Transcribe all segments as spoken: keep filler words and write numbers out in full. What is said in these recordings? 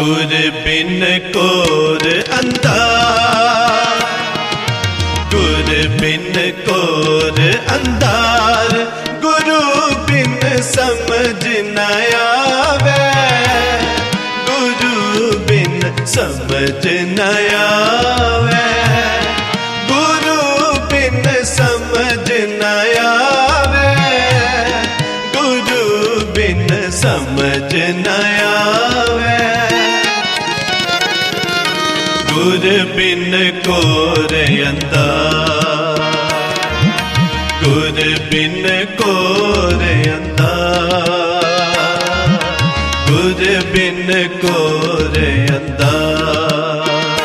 गुर बिन कोर अंधार, गुर बिन कोर अंधार, गुरु बिन समझ न आवे, गुरु बिन समझ न आवे, गुरु बिन समझ न आवे, गुरु बिन समझ न आवे। गुर बिन कोर अंधार, गुर बिन कोर अंधार, गुर बिन कोर अंधार,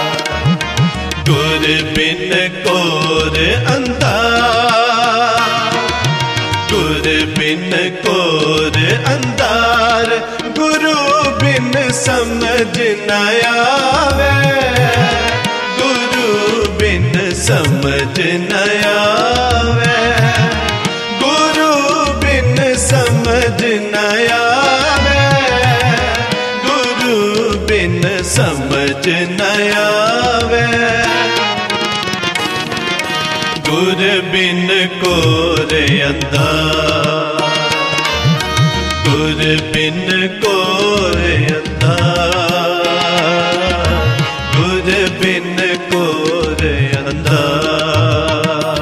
गुर बिन कोर अंधार, गुर बिन कोर अंधार, गुरु बिन समझ न आवे, गुरु बिन समझ न आवे, गुरु बिन समझ न आवे, गुरु बिन समझ न आवे। गुर बिन कोर अंधार, गुर बिन कोर अंधार, गुर बिन कोर अंधार।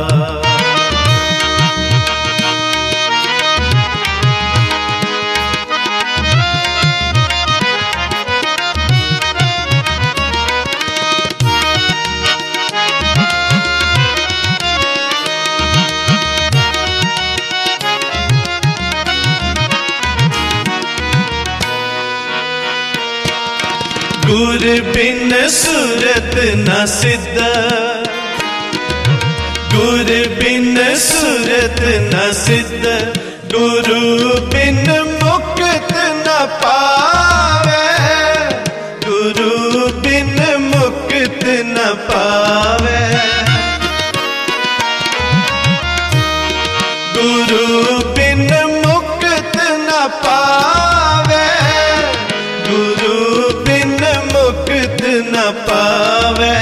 गुर बिन सूरत न सिद्ध, गुर बिन सूरत न सिद्ध, गुरु बिन मुक्त न पावे, गुरु बिन मुक्त न पावे, गुरु बिन मुक्त न पावे, गुरु बिन मुक्त न पावे।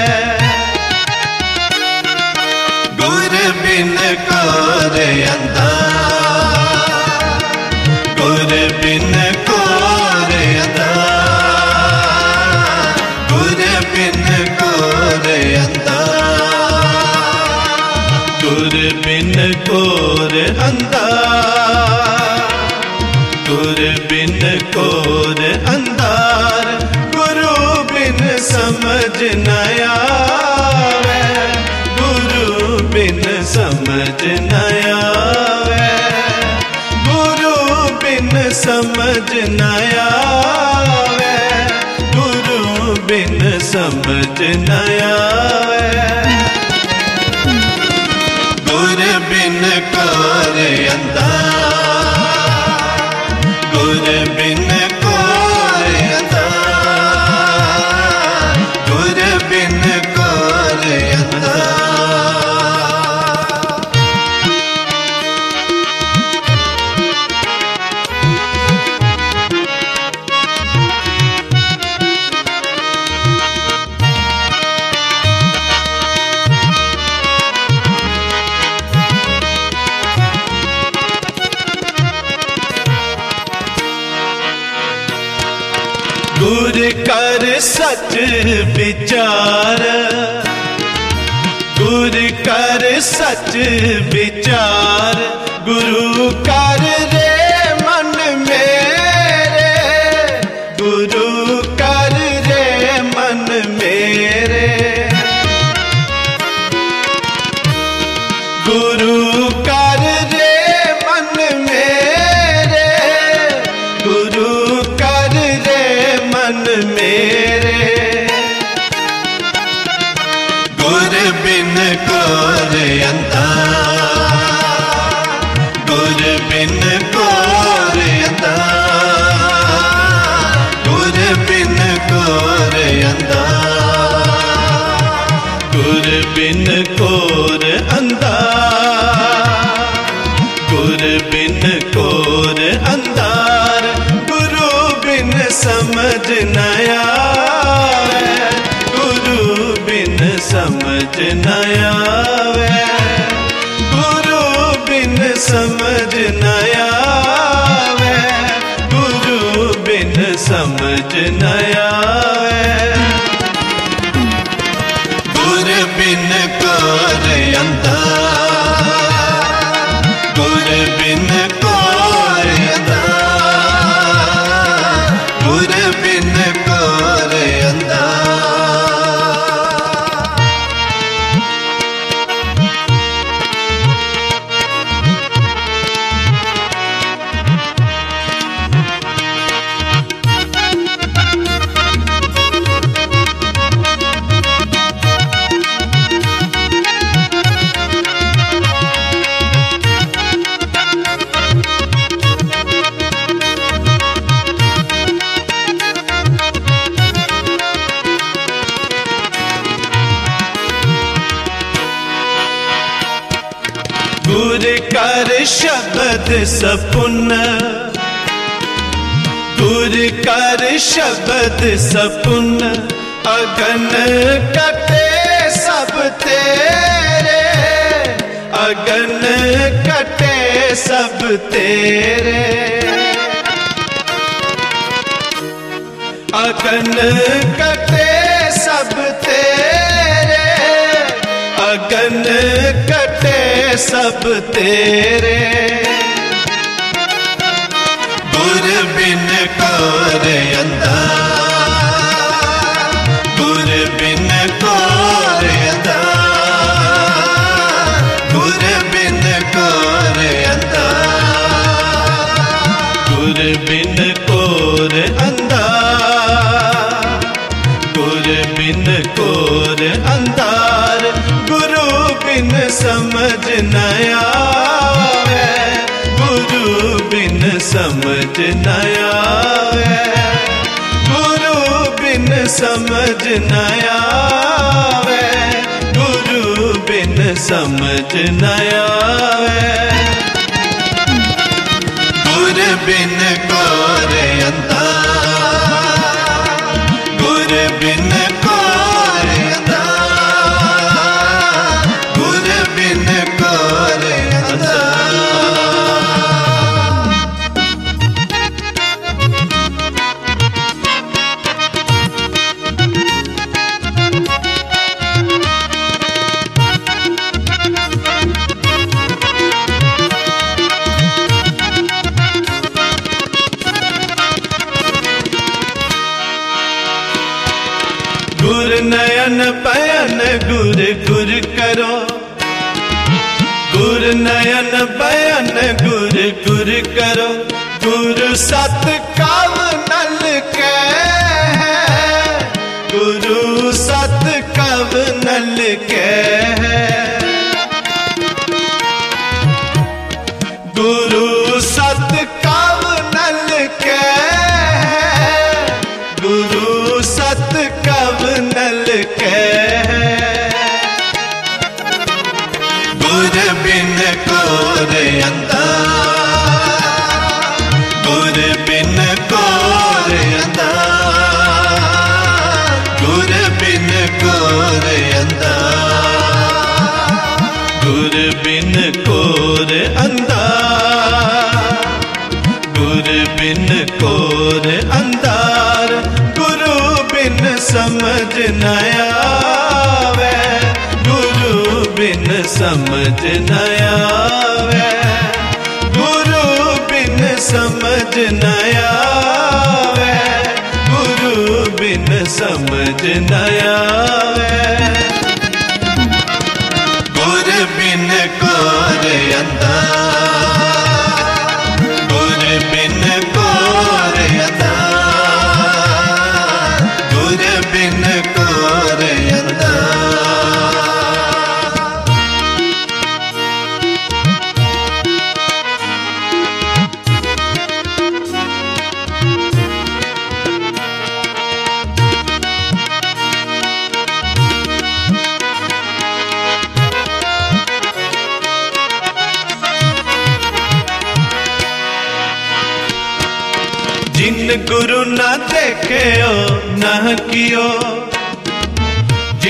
गुर बिन कोर अंधार, गुर बिन कोर अंधार, गुर बिन कोर अंधार, गुर बिन कोर अंधार, गुर बिन कोर अंधार, गुरु बिन समझ न आवे, गुरु बिन समझ न आवे, गुरु बिन समझ न आवे, गुरु बिन समझ न आवे। गुर बिन कोर अंधार, गुर बिन कोर अंधार, गुर बिन कोर अंधार। गुर कर सच विचार, गुर कर सच विचार, गुरु कर रे मन मेरे, गुरु कर रे मन मेरे, गुरु कर रे मन मेरे, गुरु कर रे मन मेरे। गुर बिन कोर अंधार, गुर बिन कोर अंधार, गुर बिन कोर अंधार, गुर बिन कोर अंधार, गुर बिन कोर अंधार, गुरु बिन समझ न आवे, न आवे, गुरु बिन समझ न आवे, गुरु बिन समझ न आवे। गुर बिन कोर अंधा, गुर बिन कोर अंधा, गुर बिन कोर अंधा। गुर कर शब्द सपुन, गुर कर शब्द सपुन, अगन कटे सब तेरे, अगन कटे सब तेरे, अगन कटे सब तेरे, अगन कटे सब तेरे। गुर बिन कोर अंधा, गुर बिन कोर अंधा, गुर बिन कोर अंधा, गुर बिन कोर अंधा, गुर बिन कोर अंधार, गुरु बिन समझ न आवे, गुरु बिन समझ न आवे, गुरु बिन समझ न आवे, गुरु बिन समझ न आवे। गुर बिन कोर अंधा, गुर बिन कोर अंधा, गुर बिन कोर अंधा। गुर नयन बयन गुर गुर करो, गुर नयन बयन गुर गुर करो, गुरु सत कव नल के, गुरु सत कव नल के, गुरु सत कव नल के, गुरु सत कव नल के। गुर बिन कोर अंधा, गुर बिन कोर अंधा, गुर बिन कोर अंधा, गुर बिन कोर अंधा, गुर बिन कोर अंधार, गुरु बिन समझ न आवे, गुरु बिन समझ न आवे, गुरु बिन समझ न आवे, गुरु बिन समझ न आवे। गुर बिन कोर अंधा, गुर बिन कोर अंधा, गुर बिन कोर अंधा। जिन गुरु ना देखे ना कियो,